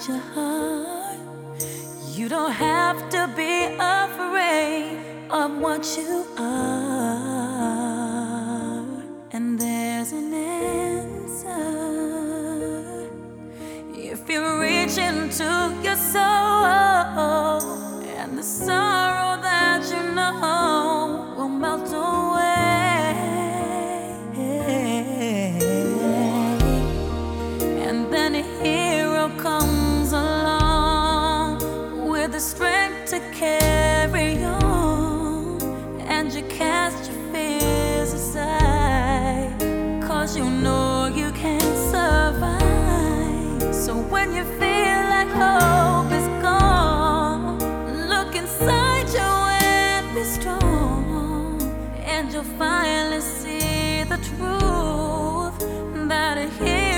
your heart. You don't have to be afraid of what you are. And there's an answer if you reach into your soul, and the sorrow that you know will melt away. And then a hero comes along with the strength to carry on, and you cast your fears aside, 'cause you know you can survive. So when you feel like hope is gone, look inside you and be strong, and you'll finally see the truth that a hero